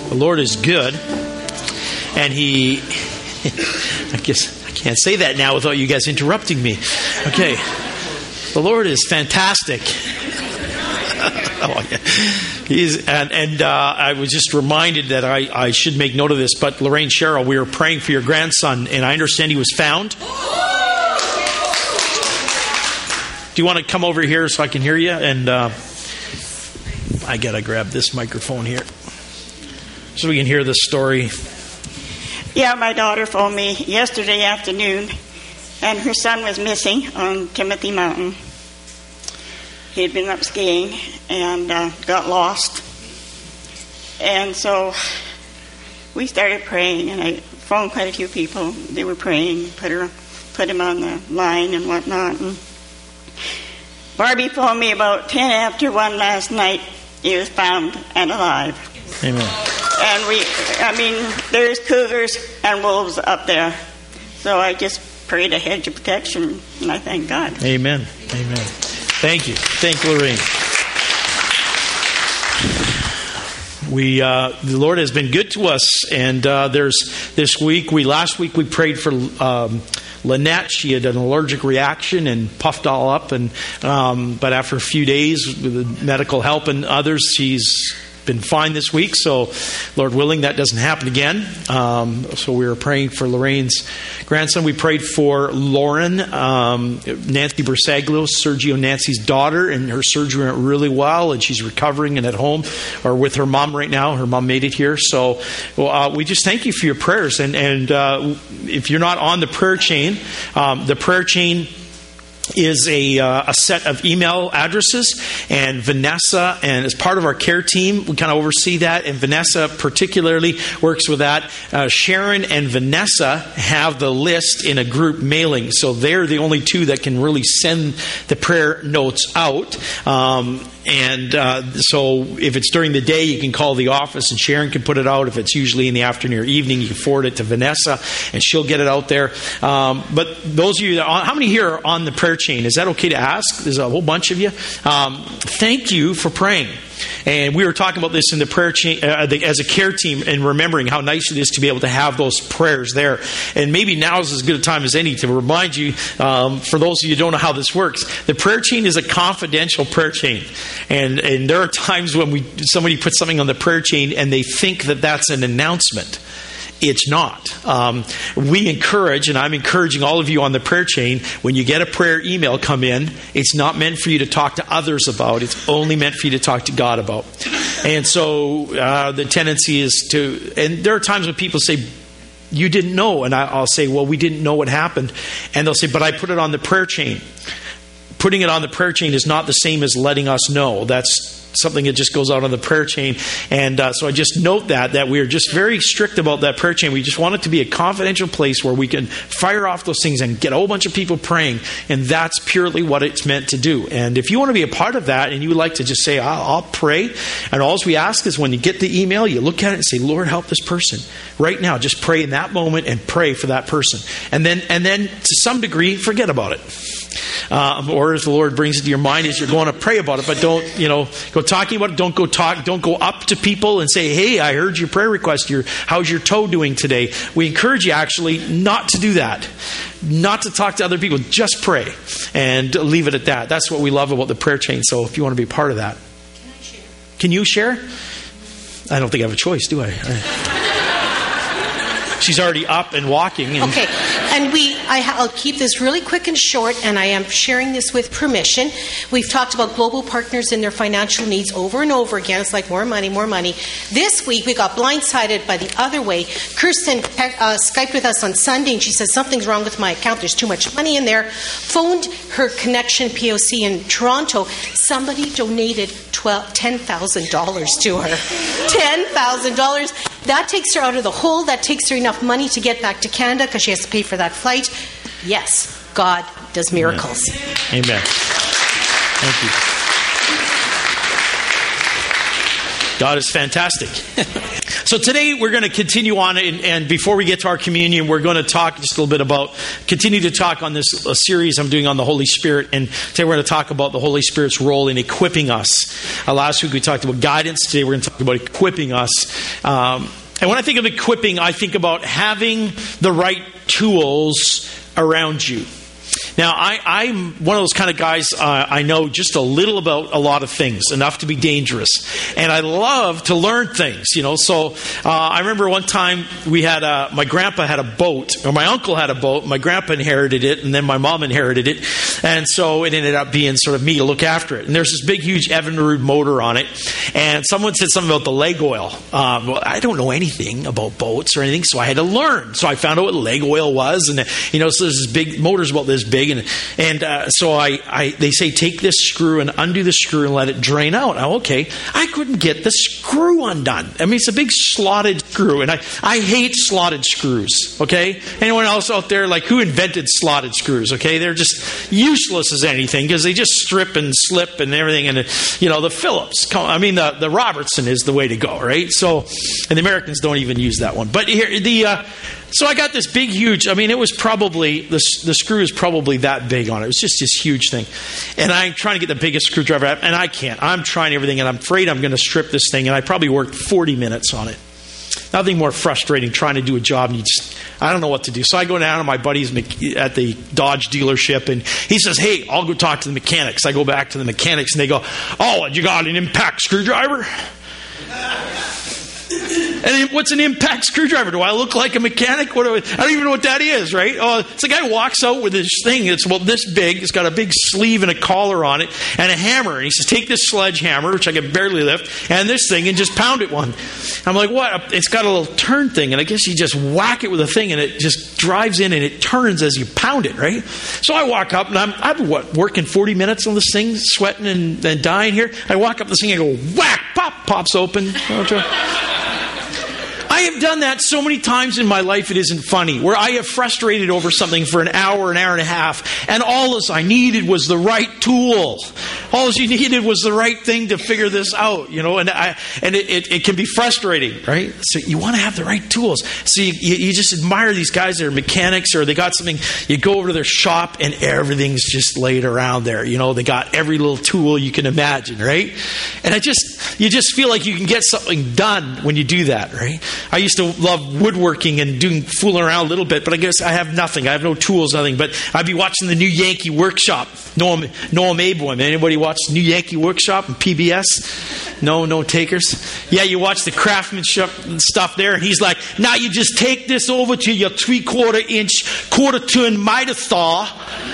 The Lord is good, and He... I guess I can't say that now without you guys interrupting me. Okay. The Lord is fantastic. Oh, yeah. I was just reminded that I should make note of this, but Lorraine Cheryl, we were praying for your grandson, and I understand he was found. Do you want to come over here so I can hear you? And I got to grab this microphone here so we can hear this story. Yeah, my daughter phoned me yesterday afternoon, and her son was missing on Timothy Mountain. He had been up skiing and got lost. And so we started praying, and I phoned quite a few people. They were praying, put him on the line and whatnot. And Barbie phoned me about 10 after 1 last night. He was found and alive. Amen. And there's cougars and wolves up there. So I just prayed a hedge of protection, and I thank God. Amen. Amen. Thank you. Thank you, Lorraine. The Lord has been good to us, and last week we prayed for Lynette. She had an allergic reaction and puffed all up, but after a few days with medical help and others, she's been fine this week. So, Lord willing, that doesn't happen again. So we were praying for Lorraine's grandson. We prayed for Lauren, Nancy Bersaglio, Sergio Nancy's daughter, and her surgery went really well, and she's recovering and at home or with her mom right now. Her mom made it here. So we just thank you for your prayers. And if you're not on the prayer chain is a set of email addresses, and Vanessa, and as part of our care team, we kind of oversee that, and Vanessa particularly works with that. Sharon and Vanessa have the list in a group mailing, so they're the only two that can really send the prayer notes out. So if it's during the day, you can call the office and Sharon can put it out. If it's usually in the afternoon or evening, you can forward it to Vanessa and she'll get it out there. But those of you how many here are on the prayer chain? Is that okay to ask? There's a whole bunch of you. Thank you for praying. And we were talking about this in the prayer chain as a care team, and remembering how nice it is to be able to have those prayers there. And maybe now is as good a time as any to remind you, for those of you who don't know how this works, the prayer chain is a confidential prayer chain. And there are times when somebody puts something on the prayer chain and they think that that's an announcement. It's not. We encourage, and I'm encouraging all of you on the prayer chain, when you get a prayer email come in, it's not meant for you to talk to others about. It's only meant for you to talk to God about. And so the tendency is and there are times when people say, you didn't know. And I'll say, well, we didn't know what happened. And they'll say, but I put it on the prayer chain. Putting it on the prayer chain is not the same as letting us know. That's something that just goes out on the prayer chain. And so I just note that we are just very strict about that prayer chain. We just want it to be a confidential place where we can fire off those things and get a whole bunch of people praying. And that's purely what it's meant to do. And if you want to be a part of that and you would like to just say, I'll pray. And all we ask is when you get the email, you look at it and say, Lord, help this person. Right now, just pray in that moment and pray for that person. And then to some degree, forget about it. Or if the Lord brings it to your mind as you're going to pray about it, but don't, go talking about it. Don't go up to people and say, hey, I heard your prayer request. How's your toe doing today? We encourage you actually not to do that. Not to talk to other people. Just pray and leave it at that. That's what we love about the prayer chain. So if you want to be part of that. Can I share? Can you share? I don't think I have a choice, do I? She's already up and walking. Okay, and I'll keep this really quick and short, and I am sharing this with permission. We've talked about global partners and their financial needs over and over again. It's like more money, more money. This week, we got blindsided by the other way. Kirsten Skyped with us on Sunday, and she says, something's wrong with my account. There's too much money in there. Phoned her Connection POC in Toronto. Somebody donated $10,000 to her. $10,000. That takes her out of the hole. That takes her enough money to get back to Canada because she has to pay for that flight. Yes, God does miracles. Amen. Thank you. God is fantastic. So today we're going to continue on, and before we get to our communion, we're going to talk just a little bit about, continue to talk on this series I'm doing on the Holy Spirit, and today we're going to talk about the Holy Spirit's role in equipping us. Last week we talked about guidance. Today we're going to talk about equipping us. And when I think of equipping, I think about having the right tools around you. Now, I'm one of those kind of guys, I know just a little about a lot of things, enough to be dangerous. And I love to learn things, So I remember one time we had my grandpa had a boat, or my uncle had a boat. My grandpa inherited it, and then my mom inherited it. And so it ended up being sort of me to look after it. And there's this big, huge Evinrude motor on it. And someone said something about the leg oil. Well, I don't know anything about boats or anything, so I had to learn. So I found out what leg oil was. And, so there's this big, motor's about this big. And so they say, take this screw and undo the screw and let it drain out. Now, okay, I couldn't get the screw undone. I mean, it's a big slotted screw, and I hate slotted screws, okay? Anyone else out there, who invented slotted screws, okay? They're just useless as anything because they just strip and slip and everything. And, the Phillips, the Robertson is the way to go, right? So, and the Americans don't even use that one. But here, so I got this big, huge, it was probably, the screw is probably that big on it. It was just this huge thing. And I'm trying to get the biggest screwdriver out, and I can't. I'm trying everything, and I'm afraid I'm going to strip this thing, and I probably worked 40 minutes on it. Nothing more frustrating trying to do a job, and I don't know what to do. So I go down to my buddy's at the Dodge dealership, and he says, hey, I'll go talk to the mechanics. I go back to the mechanics, and they go, oh, you got an impact screwdriver? And what's an impact screwdriver? Do I look like a mechanic? I don't even know what that is, right? Oh, it's a guy walks out with this thing. It's about this big. It's got a big sleeve and a collar on it and a hammer. And he says, take this sledgehammer, which I can barely lift, and this thing, and just pound it one. I'm like, what? It's got a little turn thing, and I guess you just whack it with a thing, and it just drives in, and it turns as you pound it, right? So I walk up, and I'm working 40 minutes on this thing, sweating and dying here. I walk up this thing, and I go, whack, pops open. I have done that so many times in my life it isn't funny, where I have frustrated over something for an hour and a half, and all I needed was the right tool. All you needed was the right thing to figure this out, and it can be frustrating, right? So you want to have the right tools. So you just admire these guys that are mechanics, or they got something, you go over to their shop and everything's just laid around there. They got every little tool you can imagine, right? And you just feel like you can get something done when you do that, right? I used to love woodworking and fooling around a little bit, but I guess I have nothing. I have no tools, nothing. But I'd be watching the New Yankee Workshop. Noam Abelman. Anybody watch New Yankee Workshop and PBS? No takers? Yeah, you watch the craftsmanship stuff there, and he's like, now you just take this over to your 3/4 inch, quarter-turn miter saw.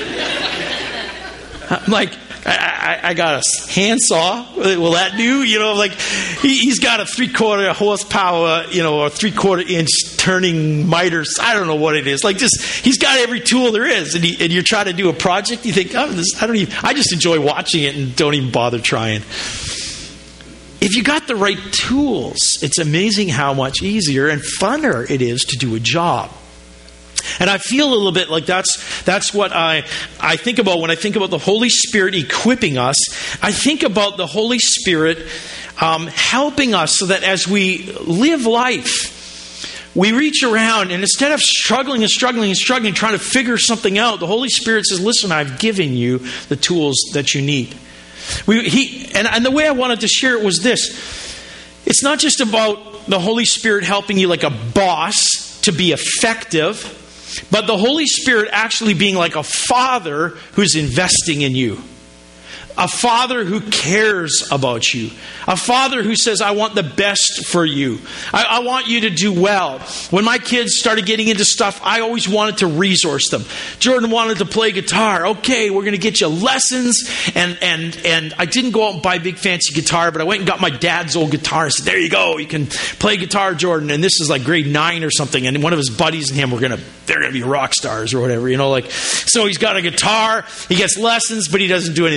I'm like, I got a handsaw. Will that do? He's got a 3/4 horsepower, or 3/4 inch turning miters. I don't know what it is. He's got every tool there is. And you're trying to do a project. You think, I just enjoy watching it and don't even bother trying. If you got the right tools, it's amazing how much easier and funner it is to do a job. And I feel a little bit like that's what I think about when I think about the Holy Spirit equipping us. I think about the Holy Spirit helping us so that as we live life, we reach around, and instead of struggling, trying to figure something out, the Holy Spirit says, listen, I've given you the tools that you need. And the way I wanted to share it was this. It's not just about the Holy Spirit helping you like a boss to be effective, but the Holy Spirit actually being like a father who's investing in you. A father who cares about you. A father who says, I want the best for you. I want you to do well. When my kids started getting into stuff, I always wanted to resource them. Jordan wanted to play guitar. Okay, we're going to get you lessons. And I didn't go out and buy a big fancy guitar, but I went and got my dad's old guitar. I said, there you go. You can play guitar, Jordan. And this is like grade 9 or something. And one of his buddies and him they're going to be rock stars or whatever, So he's got a guitar. He gets lessons, but he doesn't do anything with it.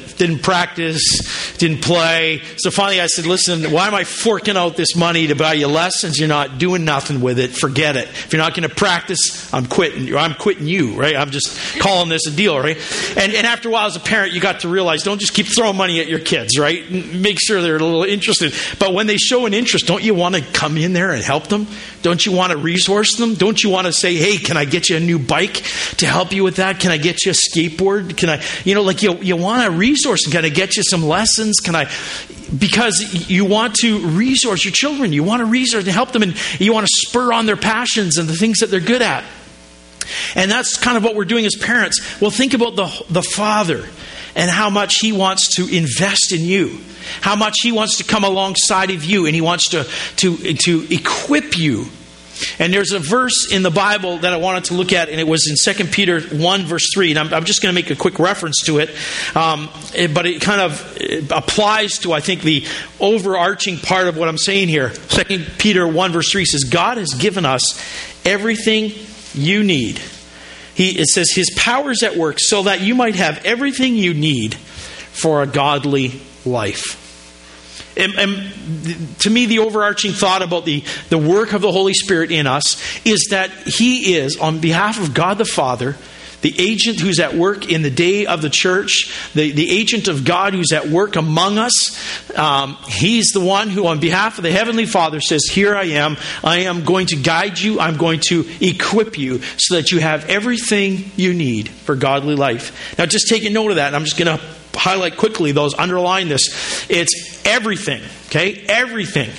Didn't practice, didn't play. So finally I said, listen, why am I forking out this money to buy you lessons? You're not doing nothing with it. Forget it. If you're not going to practice, I'm quitting. I'm quitting you, right? I'm just calling this a deal, right? And after a while as a parent, you got to realize, don't just keep throwing money at your kids, right? Make sure they're a little interested. But when they show an interest, don't you want to come in there and help them? Don't you want to resource them? Don't you want to say, hey, can I get you a new bike to help you with that? Can I get you a skateboard? Can I, you want to resource them. Can I get you some lessons? Because you want to resource your children. You want to resource and help them, and you want to spur on their passions and the things that they're good at. And that's kind of what we're doing as parents. Well, think about the Father and how much He wants to invest in you. How much He wants to come alongside of you, and He wants to equip you. And there's a verse in the Bible that I wanted to look at, and it was in 2 Peter 1, verse 3. And I'm just going to make a quick reference to it. But it kind of applies to, I think, the overarching part of what I'm saying here. 2 Peter 1, verse 3 says, God has given us everything you need. It says, His power is at work so that you might have everything you need for a godly life. And to me, the overarching thought about the work of the Holy Spirit in us is that He is, on behalf of God the Father, the agent who's at work in the day of the church, the agent of God who's at work among us. He's the one who, on behalf of the Heavenly Father, says, here I am going to guide you, I'm going to equip you so that you have everything you need for godly life. Now just take a note of that, and I'm just going to highlight quickly those, underline this. It's everything, okay? Everything.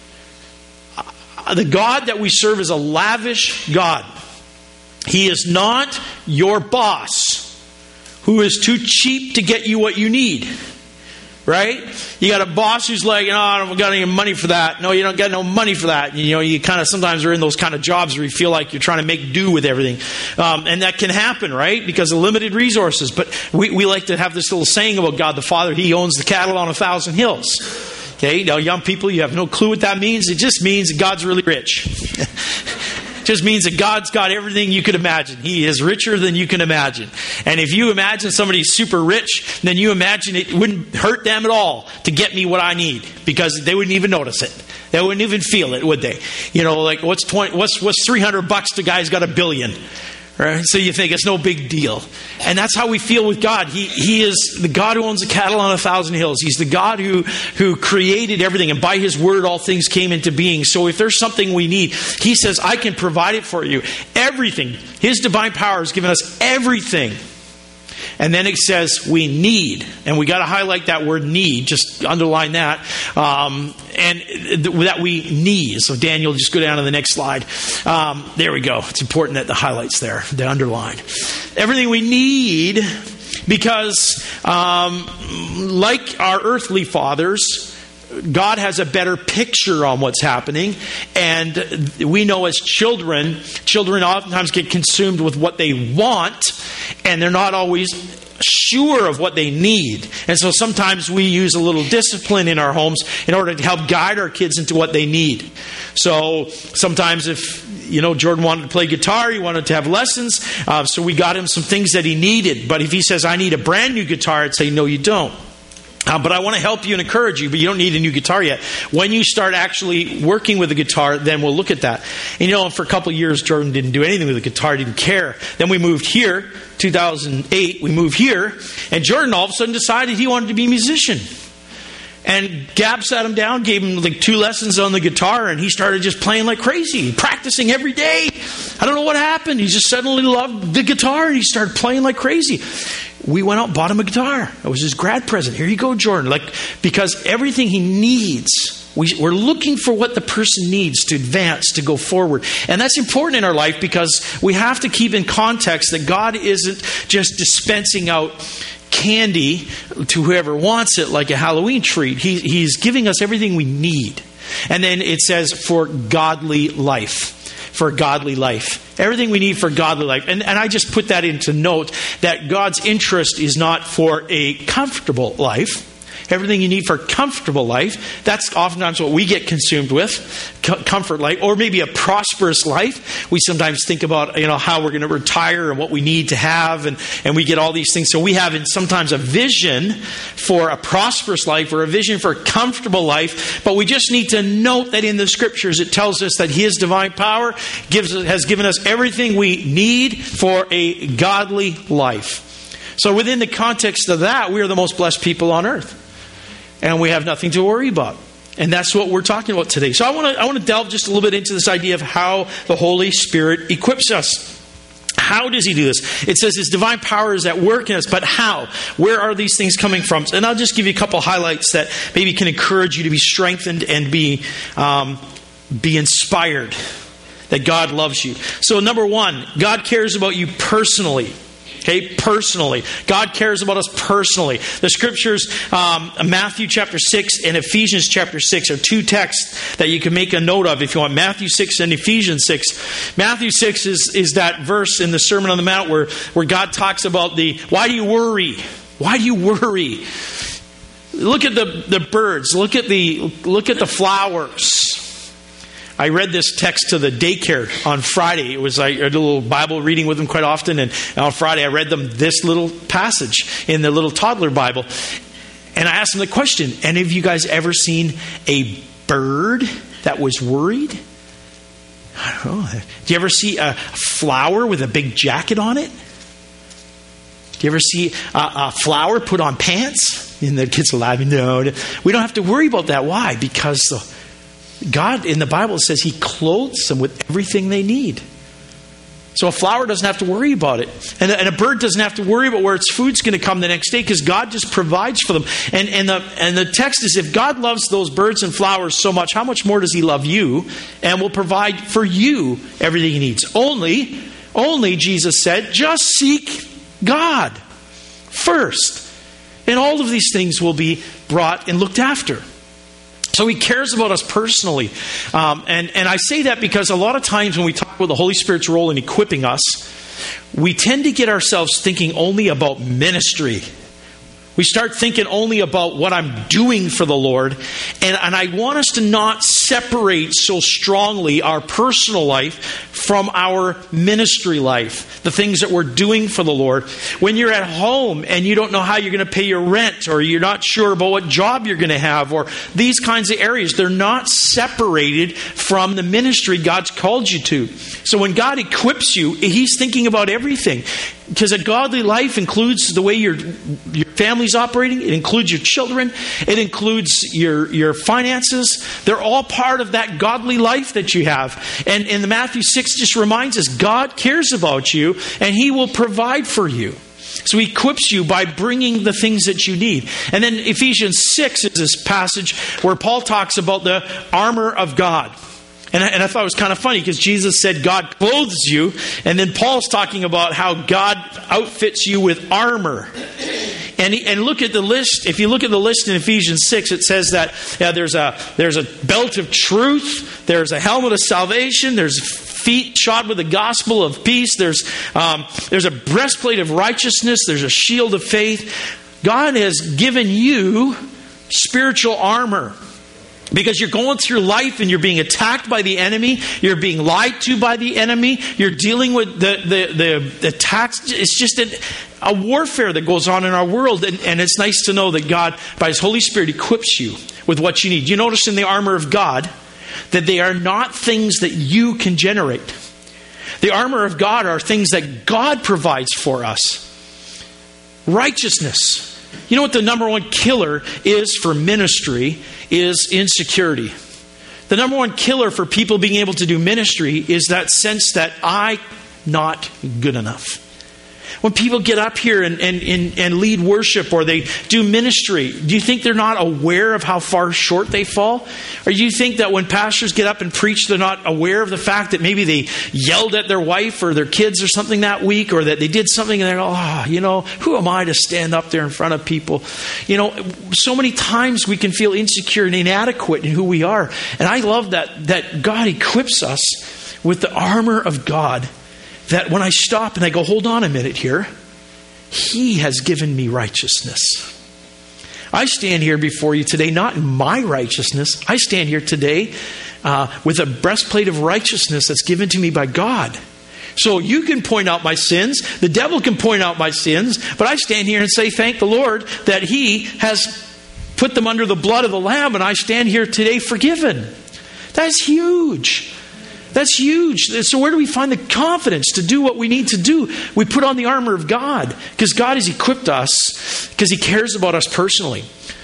The God that we serve is a lavish God. He is not your boss who is too cheap to get you what you need. Right? You got a boss who's like, no, I don't got any money for that. No, you don't got no money for that. You kind of sometimes are in those kind of jobs where you feel like you're trying to make do with everything. And that can happen, right? Because of limited resources. But we like to have this little saying about God the Father. He owns the cattle on 1,000 hills. Okay, now young people, you have no clue what that means. It just means that God's really rich. Just means that God's got everything you could imagine. He is richer than you can imagine. And if you imagine somebody super rich, then you imagine it wouldn't hurt them at all to get me what I need, because they wouldn't even notice it. They wouldn't even feel it, would they? Like what's $300 to a guy who's got $1 billion? Right? So you think it's no big deal. And that's how we feel with God. He is the God who owns the cattle on 1,000 hills. He's the God who created everything. And by His word, all things came into being. So if there's something we need, He says, I can provide it for you. Everything. His divine power has given us everything. And then it says we need. And we got to highlight that word need. Just underline that. And that we need. So Daniel, just go down to the next slide. There we go. It's important that the highlight's there. The underline. Everything we need, because like our earthly fathers, God has a better picture on what's happening. And we know as children oftentimes get consumed with what they want, and they're not always sure of what they need. And so sometimes we use a little discipline in our homes in order to help guide our kids into what they need. So sometimes if Jordan wanted to play guitar, he wanted to have lessons, so we got him some things that he needed. But if he says, I need a brand new guitar, I'd say, no, you don't. But I want to help you and encourage you, but you don't need a new guitar yet. When you start actually working with the guitar, then we'll look at that. And for a couple of years, Jordan didn't do anything with the guitar, didn't care. Then we moved here, 2008, we moved here, and Jordan all of a sudden decided he wanted to be a musician. And Gab sat him down, gave him like 2 lessons on the guitar, and he started just playing like crazy, practicing every day. I don't know what happened. He just suddenly loved the guitar, and he started playing like crazy. We went out and bought him a guitar. It was his grad present. Here you go, Jordan. Because everything he needs, we're looking for what the person needs to advance, to go forward. And that's important in our life, because we have to keep in context that God isn't just dispensing out candy to whoever wants it like a Halloween treat. He's giving us everything we need. And then it says for godly life. For godly life. Everything we need for godly life. And I just put that into note that God's interest is not for a comfortable life. everything you need for a comfortable life. That's oftentimes what we get consumed with, comfort life, or maybe a prosperous life. We sometimes think about, how we're going to retire and what we need to have, and we get all these things. So we have sometimes a vision for a prosperous life or a vision for a comfortable life, but we just need to note that in the Scriptures it tells us that His divine power has given us everything we need for a godly life. So within the context of that, we are the most blessed people on earth. And we have nothing to worry about. And that's what we're talking about today. So I want to delve just a little bit into this idea of how the Holy Spirit equips us. How does He do this? It says His divine power is at work in us, but how? Where are these things coming from? And I'll just give you a couple highlights that maybe can encourage you to be strengthened and be inspired that God loves you. So number one, God cares about you personally. Okay, personally. God cares about us personally. The Scriptures, Matthew chapter 6 and Ephesians chapter 6 are two texts that you can make a note of if you want. Matthew 6 and Ephesians 6. Matthew 6 is that verse in the Sermon on the Mount where God talks about why do you worry? Why do you worry? Look at the birds. Look at the flowers. I read this text to the daycare on Friday. I did a little Bible reading with them quite often, and on Friday I read them this little passage in the little toddler Bible. And I asked them the question, any of you guys ever seen a bird that was worried? I don't know. Do you ever see a flower with a big jacket on it? Do you ever see a flower put on pants? And the kids are laughing. No, we don't have to worry about that. Why? Because God in the Bible says He clothes them with everything they need. So a flower doesn't have to worry about it. And a bird doesn't have to worry about where its food's going to come the next day because God just provides for them. And the text is, if God loves those birds and flowers so much, how much more does He love you and will provide for you everything He needs? Only, Jesus said, just seek God first. And all of these things will be brought and looked after. So He cares about us personally. And I say that because a lot of times when we talk about the Holy Spirit's role in equipping us, we tend to get ourselves thinking only about ministry. We start thinking only about what I'm doing for the Lord. And I want us to not separate so strongly our personal life from our ministry life, the things that we're doing for the Lord. When you're at home and you don't know how you're going to pay your rent, or you're not sure about what job you're going to have, or these kinds of areas, they're not separated from the ministry God's called you to. So when God equips you, He's thinking about everything. Because a godly life includes the way your family's operating. It includes your children. It includes your finances. They're all part of that godly life that you have. And in the Matthew 6 just reminds us, God cares about you and He will provide for you. So He equips you by bringing the things that you need. And then Ephesians 6 is this passage where Paul talks about the armor of God. And I thought it was kind of funny because Jesus said God clothes you. And then Paul's talking about how God outfits you with armor. And look at the list. If you look at the list in Ephesians 6, it says that there's a belt of truth. There's a helmet of salvation. There's feet shod with the gospel of peace. There's a breastplate of righteousness. There's a shield of faith. God has given you spiritual armor. Because you're going through life and you're being attacked by the enemy. You're being lied to by the enemy. You're dealing with the attacks. It's just a warfare that goes on in our world. And it's nice to know that God, by His Holy Spirit, equips you with what you need. You notice in the armor of God that they are not things that you can generate. The armor of God are things that God provides for us. Righteousness. You know what the number one killer is for ministry is insecurity. The number one killer for people being able to do ministry is that sense that I'm not good enough. When people get up here and lead worship or they do ministry, do you think they're not aware of how far short they fall? Or do you think that when pastors get up and preach, they're not aware of the fact that maybe they yelled at their wife or their kids or something that week, or that they did something and they go, who am I to stand up there in front of people? So many times we can feel insecure and inadequate in who we are. And I love that God equips us with the armor of God. That when I stop and I go, hold on a minute here, He has given me righteousness. I stand here before you today, not in my righteousness. I stand here today with a breastplate of righteousness that's given to me by God. So you can point out my sins. The devil can point out my sins. But I stand here and say, thank the Lord that He has put them under the blood of the Lamb, and I stand here today forgiven. That's huge. That's huge. So where do we find the confidence to do what we need to do? We put on the armor of God, because God has equipped us, because He cares about us personally.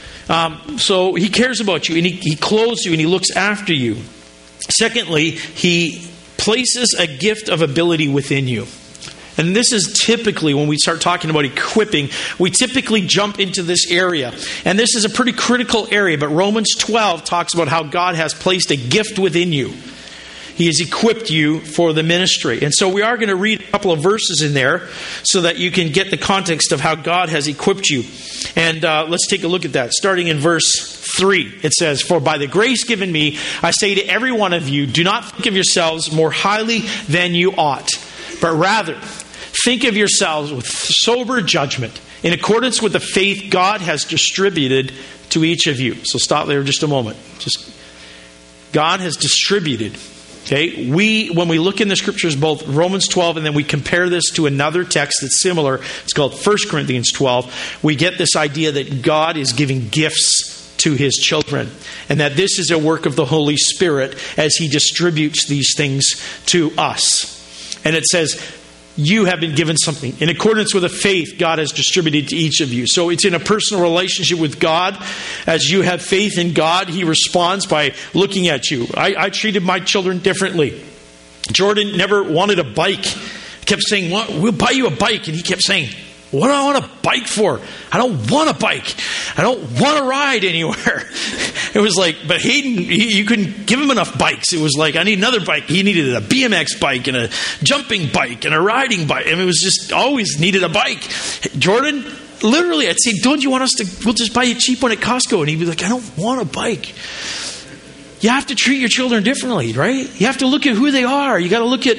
So He cares about you, and He clothes you, and He looks after you. Secondly, He places a gift of ability within you. And this is typically, when we start talking about equipping, we typically jump into this area. And this is a pretty critical area, but Romans 12 talks about how God has placed a gift within you. He has equipped you for the ministry. And so we are going to read a couple of verses in there so that you can get the context of how God has equipped you. And let's take a look at that. Starting in verse 3, it says, "For by the grace given me, I say to every one of you, do not think of yourselves more highly than you ought, but rather think of yourselves with sober judgment, in accordance with the faith God has distributed to each of you." So stop there just a moment. God has distributed. Okay, when we look in the scriptures, both Romans 12 and then we compare this to another text that's similar, it's called 1 Corinthians 12, we get this idea that God is giving gifts to His children, and that this is a work of the Holy Spirit as He distributes these things to us. And it says, you have been given something. In accordance with the faith God has distributed to each of you. So it's in a personal relationship with God. As you have faith in God, He responds by looking at you. I treated my children differently. Jordan never wanted a bike. He kept saying, we'll buy you a bike. And he kept saying, what do I want a bike for? I don't want a bike. I don't want to ride anywhere. It was like, but Hayden, you couldn't give him enough bikes. It was like, I need another bike. He needed a BMX bike and a jumping bike and a riding bike. I mean, it was just always needed a bike. Jordan, literally, I'd say, don't you want us to, we'll just buy you a cheap one at Costco. And he'd be like, I don't want a bike. You have to treat your children differently, right? You have to look at who they are. You got to look at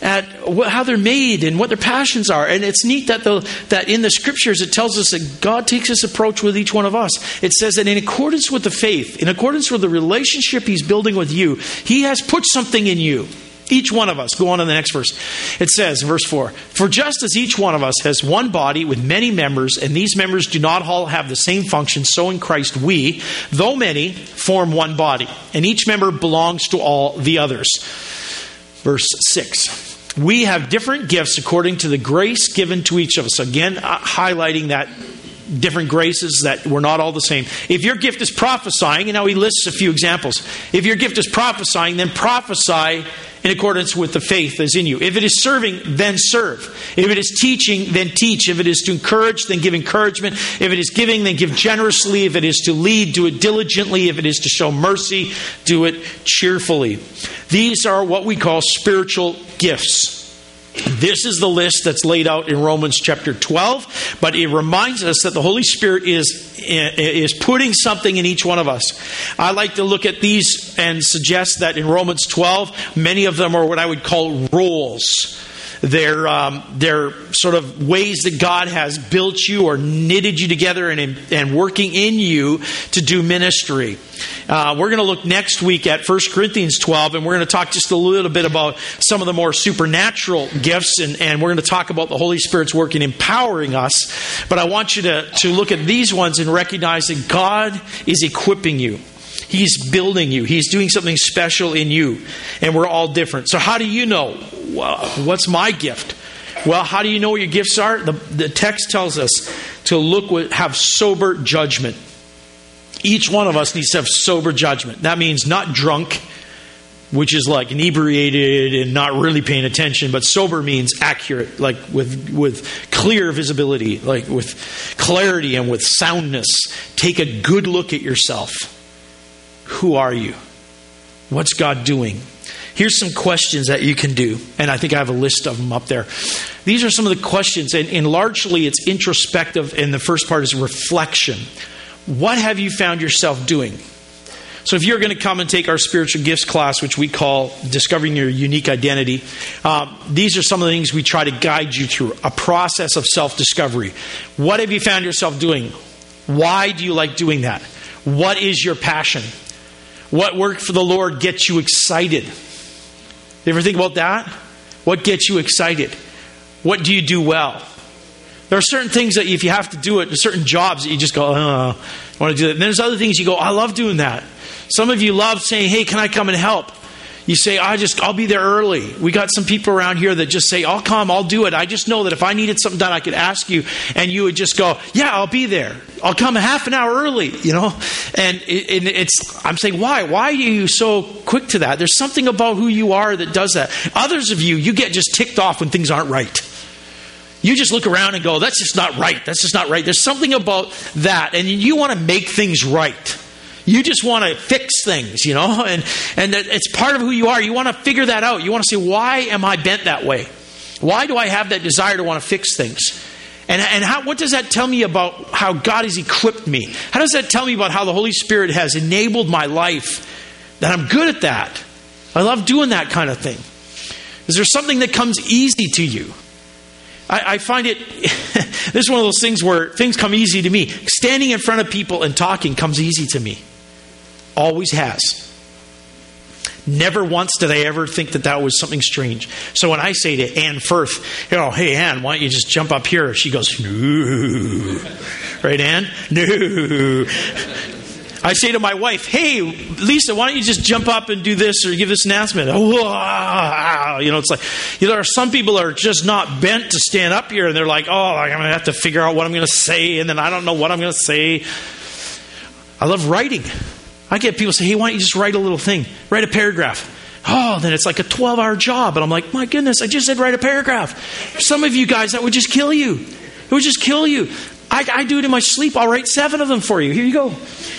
how they're made and what their passions are. And it's neat that in the scriptures it tells us that God takes this approach with each one of us. It says that in accordance with the faith, in accordance with the relationship He's building with you, He has put something in you. Each one of us. Go on to the next verse. It says, verse 4, "For just as each one of us has one body with many members, and these members do not all have the same function, so in Christ we, though many, form one body, and each member belongs to all the others." Verse 6, "We have different gifts according to the grace given to each of us." Again, highlighting that different graces, that we're not all the same. If your gift is prophesying, and now he lists a few examples. If your gift is prophesying, then prophesy in accordance with the faith that's in you. If it is serving, then serve. If it is teaching, then teach. If it is to encourage, then give encouragement. If it is giving, then give generously. If it is to lead, do it diligently. If it is to show mercy, do it cheerfully. These are what we call spiritual gifts. This is the list that's laid out in Romans chapter 12, but it reminds us that the Holy Spirit is putting something in each one of us. I like to look at these and suggest that in Romans 12, many of them are what I would call roles. They're sort of ways that God has built you or knitted you together and working in you to do ministry. We're going to look next week at 1 Corinthians 12, and we're going to talk just a little bit about some of the more supernatural gifts, and we're going to talk about the Holy Spirit's work in empowering us. But I want you to look at these ones and recognize that God is equipping you. He's building you. He's doing something special in you. And we're all different. So how do you know? What's my gift? Well, how do you know what your gifts are? The text tells us to have sober judgment. Each one of us needs to have sober judgment. That means not drunk, which is like inebriated and not really paying attention, but sober means accurate, like with clear visibility, like with clarity and with soundness. Take a good look at yourself. Who are you? What's God doing? Here's some questions that you can do. And I think I have a list of them up there. These are some of the questions. And largely it's introspective. And the first part is reflection. What have you found yourself doing? So if you're going to come and take our spiritual gifts class, which we call Discovering Your Unique Identity, these are some of the things we try to guide you through. A process of self-discovery. What have you found yourself doing? Why do you like doing that? What is your passion? What work for the Lord gets you excited? You ever think about that? What gets you excited? What do you do well? There are certain things that if you have to do it, there's certain jobs that you just go, I want to do that. And there's other things you go, I love doing that. Some of you love saying, hey, can I come and help? You say, I'll be there early. We got some people around here that just say, I'll come, I'll do it. I just know that if I needed something done, I could ask you, and you would just go, yeah, I'll be there. I'll come a half an hour early, And I'm saying, why? Why are you so quick to that? There's something about who you are that does that. Others of you get just ticked off when things aren't right. You just look around and go, that's just not right. That's just not right. There's something about that, and you want to make things right. You just want to fix things, and it's part of who you are. You want to figure that out. You want to say, why am I bent that way? Why do I have that desire to want to fix things? And what does that tell me about how God has equipped me? How does that tell me about how the Holy Spirit has enabled my life? That I'm good at that. I love doing that kind of thing. Is there something that comes easy to you? I find it, this is one of those things where things come easy to me. Standing in front of people and talking comes easy to me. Always has. Never once did I ever think that was something strange. So when I say to Ann Firth, hey Ann, why don't you just jump up here? She goes, no. Right, Ann? No. I say to my wife, hey, Lisa, why don't you just jump up and do this or give this announcement? It's like, there are some people that are just not bent to stand up here, and they're like, I'm going to have to figure out what I'm going to say, and then I don't know what I'm going to say. I love writing. I get people say, hey, why don't you just write a little thing? Write a paragraph. Then it's like a 12-hour job. And I'm like, my goodness, I just said write a paragraph. For some of you guys, that would just kill you. It would just kill you. I do it in my sleep. I'll write 7 of them for you. Here you go.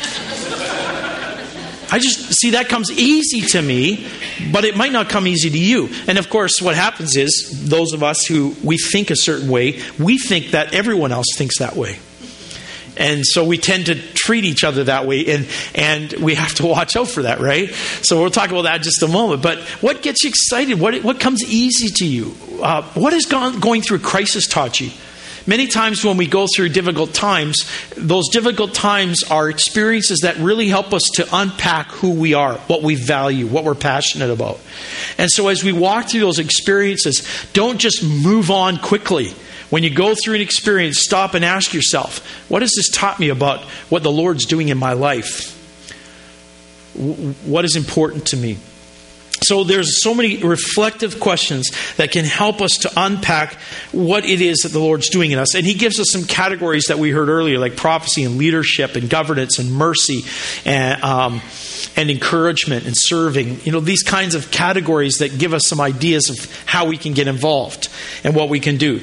I just see that comes easy to me, but it might not come easy to you. And of course, what happens is those of us who we think a certain way, we think that everyone else thinks that way. And so we tend to treat each other that way, and we have to watch out for that, right? So we'll talk about that in just a moment. But what gets you excited? What comes easy to you? What has going through a crisis taught you? Many times when we go through difficult times, those difficult times are experiences that really help us to unpack who we are, what we value, what we're passionate about. And so as we walk through those experiences, don't just move on quickly. When you go through an experience, stop and ask yourself, what has this taught me about what the Lord's doing in my life? What is important to me? So there's so many reflective questions that can help us to unpack what it is that the Lord's doing in us. And He gives us some categories that we heard earlier, like prophecy and leadership and governance and mercy and encouragement and serving. These kinds of categories that give us some ideas of how we can get involved and what we can do.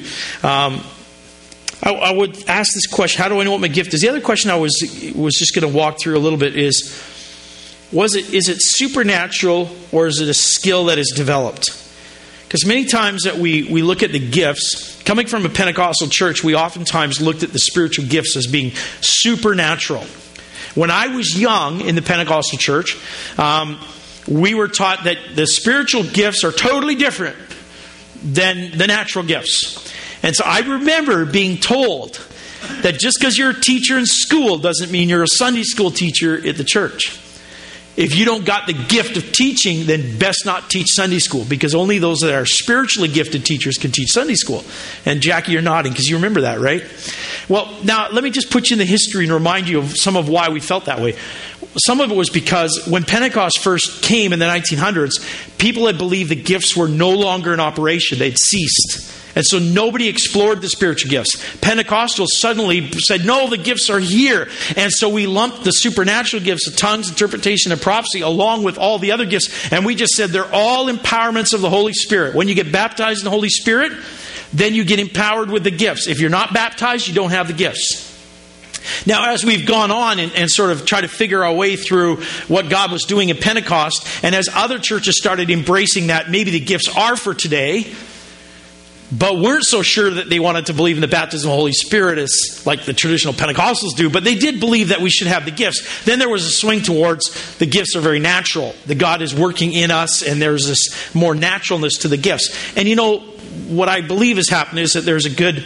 I would ask this question, how do I know what my gift is? The other question I was just going to walk through a little bit is it supernatural or is it a skill that is developed? Because many times that we look at the gifts, coming from a Pentecostal church, we oftentimes looked at the spiritual gifts as being supernatural. When I was young in the Pentecostal church, we were taught that the spiritual gifts are totally different than the natural gifts. And so I remember being told that just because you're a teacher in school doesn't mean you're a Sunday school teacher at the church. If you don't got the gift of teaching, then best not teach Sunday school, because only those that are spiritually gifted teachers can teach Sunday school. And Jackie, you're nodding because you remember that, right? Well, now let me just put you in the history and remind you of some of why we felt that way. Some of it was because when Pentecost first came in the 1900s, people had believed the gifts were no longer in operation. They'd ceased. And so nobody explored the spiritual gifts. Pentecostals suddenly said, no, the gifts are here. And so we lumped the supernatural gifts of tongues, interpretation, and prophecy along with all the other gifts. And we just said they're all empowerments of the Holy Spirit. When you get baptized in the Holy Spirit, then you get empowered with the gifts. If you're not baptized, you don't have the gifts. Now, as we've gone on and sort of tried to figure our way through what God was doing at Pentecost, and as other churches started embracing that maybe the gifts are for today, but weren't so sure that they wanted to believe in the baptism of the Holy Spirit as like the traditional Pentecostals do, but they did believe that we should have the gifts. Then there was a swing towards the gifts are very natural. The God is working in us, and there's this more naturalness to the gifts. And what I believe has happened is that there's a good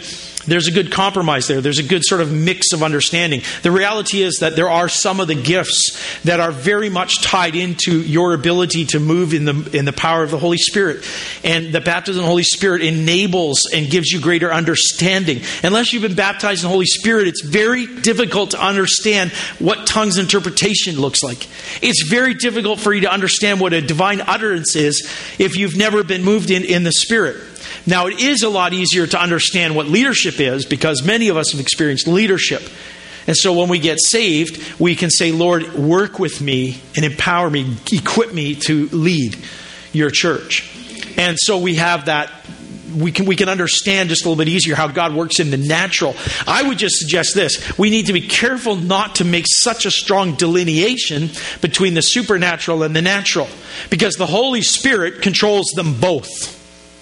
There's a good compromise there. There's a good sort of mix of understanding. The reality is that there are some of the gifts that are very much tied into your ability to move in the power of the Holy Spirit. And the baptism of the Holy Spirit enables and gives you greater understanding. Unless you've been baptized in the Holy Spirit, it's very difficult to understand what tongues interpretation looks like. It's very difficult for you to understand what a divine utterance is if you've never been moved in the Spirit. Now, it is a lot easier to understand what leadership is because many of us have experienced leadership. And so when we get saved, we can say, Lord, work with me and empower me, equip me to lead your church. And so we have that. We can understand just a little bit easier how God works in the natural. I would just suggest this. We need to be careful not to make such a strong delineation between the supernatural and the natural, because the Holy Spirit controls them both.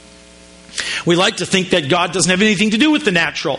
We like to think that God doesn't have anything to do with the natural.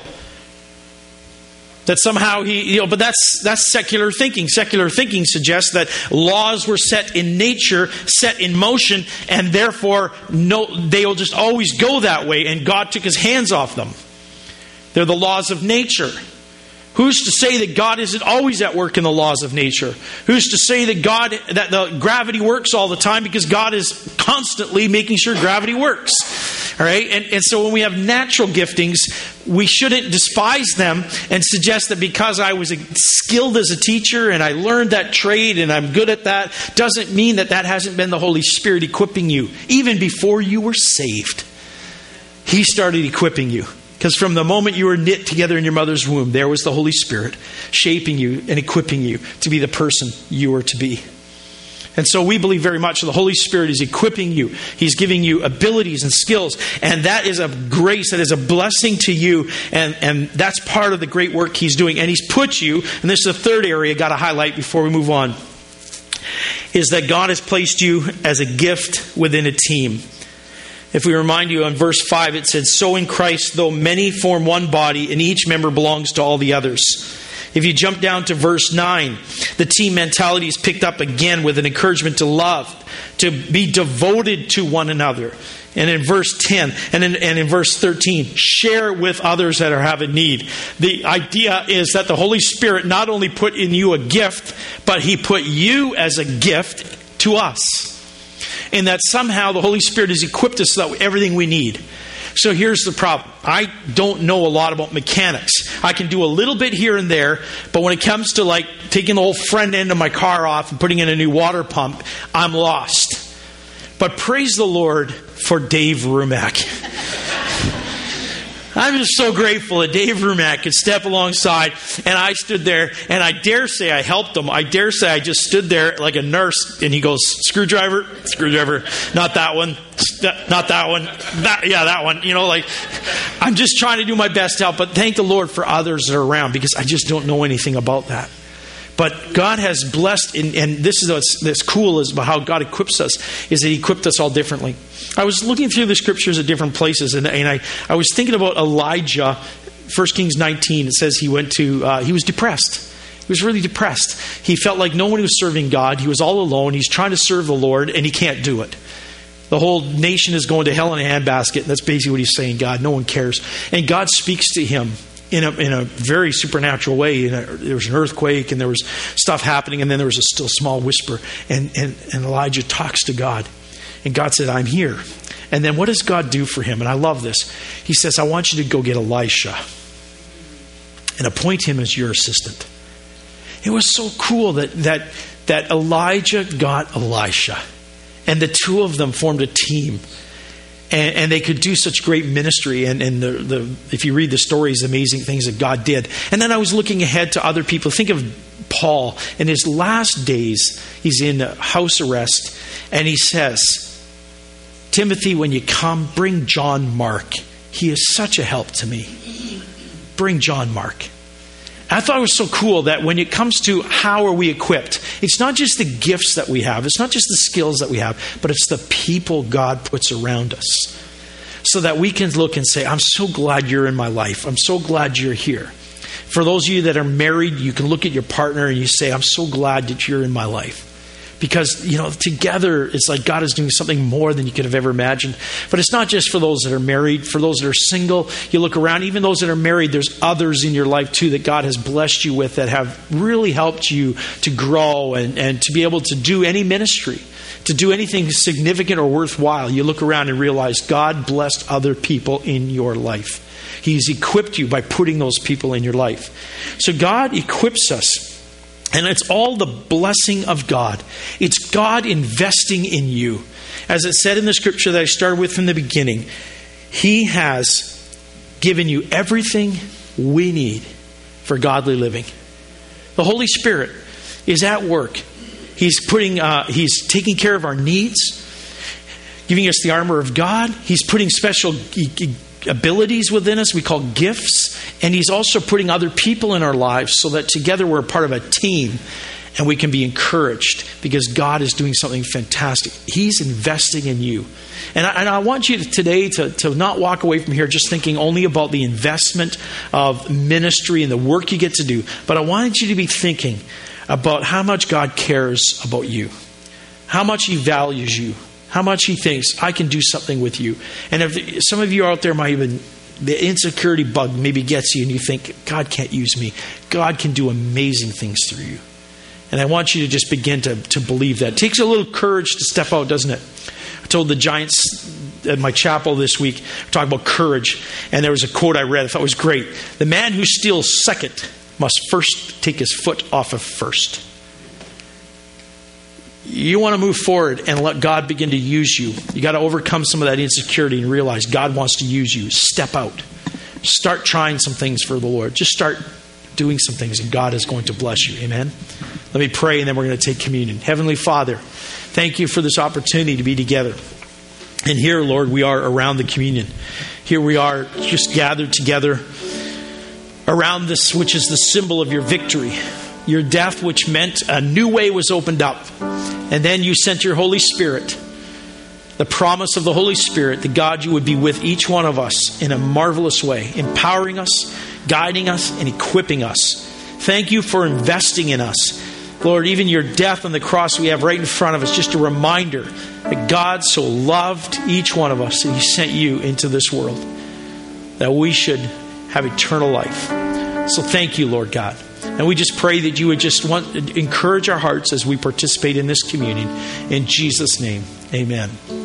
That somehow but that's secular thinking. Secular thinking suggests that laws were set in nature, set in motion, and therefore they'll just always go that way, and God took his hands off them. They're the laws of nature. Who's to say that God isn't always at work in the laws of nature? Who's to say that the gravity works all the time, because God is constantly making sure gravity works? All right? And so when we have natural giftings, we shouldn't despise them and suggest that because I was skilled as a teacher and I learned that trade and I'm good at that, doesn't mean that hasn't been the Holy Spirit equipping you. Even before you were saved, he started equipping you. Because from the moment you were knit together in your mother's womb, there was the Holy Spirit shaping you and equipping you to be the person you were to be. And so we believe very much the Holy Spirit is equipping you. He's giving you abilities and skills. And that is a grace, that is a blessing to you. And that's part of the great work he's doing. And he's put you, and this is the third area I've got to highlight before we move on, is that God has placed you as a gift within a team. If we remind you on verse 5, it said, "So in Christ, though many form one body, and each member belongs to all the others." If you jump down to verse 9, the team mentality is picked up again with an encouragement to love, to be devoted to one another. And in verse 10 and in verse 13, share with others that are having need. The idea is that the Holy Spirit not only put in you a gift, but he put you as a gift to us. And that somehow the Holy Spirit has equipped us with everything we need. So here's the problem. I don't know a lot about mechanics. I can do a little bit here and there, but when it comes to like taking the whole front end of my car off and putting in a new water pump, I'm lost. But praise the Lord for Dave Rumack. I'm just so grateful that Dave Rumack could step alongside, and I stood there, and I dare say I helped him. I dare say I just stood there like a nurse, and he goes, screwdriver, not that one, not that one, that one. You know, like, I'm just trying to do my best to help, but thank the Lord for others that are around, because I just don't know anything about that. But God has blessed, and this is what's cool is about how God equips us, is that he equipped us all differently. I was looking through the scriptures at different places, and I was thinking about Elijah. 1 Kings 19, it says he was depressed. He was really depressed. He felt like no one was serving God. He was all alone. He's trying to serve the Lord, and he can't do it. The whole nation is going to hell in a handbasket. And that's basically what he's saying. God, no one cares. And God speaks to him in a very supernatural way. There was an earthquake, and there was stuff happening, and then there was a still small whisper. And Elijah talks to God. And God said, I'm here. And then what does God do for him? And I love this. He says, I want you to go get Elisha and appoint him as your assistant. It was so cool that Elijah got Elisha. And the two of them formed a team. And they could do such great ministry. And if you read the stories, amazing things that God did. And then I was looking ahead to other people. Think of Paul. In his last days, he's in house arrest. And he says, Timothy, when you come, bring John Mark. He is such a help to me. Bring John Mark. I thought it was so cool that when it comes to how are we equipped, it's not just the gifts that we have, it's not just the skills that we have, but it's the people God puts around us. So that we can look and say, I'm so glad you're in my life. I'm so glad you're here. For those of you that are married, you can look at your partner and you say, I'm so glad that you're in my life. Because, together it's like God is doing something more than you could have ever imagined. But it's not just for those that are married, for those that are single. You look around, even those that are married, there's others in your life too that God has blessed you with that have really helped you to grow and to be able to do any ministry, to do anything significant or worthwhile. You look around and realize God blessed other people in your life. He's equipped you by putting those people in your life. So God equips us. And it's all the blessing of God. It's God investing in you. As it said in the scripture that I started with from the beginning, He has given you everything we need for godly living. The Holy Spirit is at work. He's taking care of our needs, giving us the armor of God. He's putting special abilities within us we call gifts, and He's also putting other people in our lives so that together we're part of a team and we can be encouraged because God is doing something fantastic. He's investing in you. And I want you today to not walk away from here just thinking only about the investment of ministry and the work you get to do, but I wanted you to be thinking about how much God cares about you, how much He values you, how much He thinks, I can do something with you. And if some of you out there might even, the insecurity bug maybe gets you and you think, God can't use me. God can do amazing things through you. And I want you to just begin to believe that. It takes a little courage to step out, doesn't it? I told the Giants at my chapel this week, talk about courage. And there was a quote I read I thought was great. The man who steals second must first take his foot off of first. You want to move forward and let God begin to use you. You got to overcome some of that insecurity and realize God wants to use you. Step out. Start trying some things for the Lord. Just start doing some things and God is going to bless you. Amen. Let me pray and then we're going to take communion. Heavenly Father, thank you for this opportunity to be together. And here, Lord, we are around the communion. Here we are just gathered together around this, which is the symbol of your victory. Your death, which meant a new way was opened up. And then you sent your Holy Spirit. The promise of the Holy Spirit that God, you would be with each one of us in a marvelous way, empowering us, guiding us, and equipping us. Thank you for investing in us. Lord, even your death on the cross we have right in front of us, just a reminder that God so loved each one of us that He sent you into this world, that we should have eternal life. So thank you, Lord God. And we just pray that you would just encourage our hearts as we participate in this communion. In Jesus' name, amen.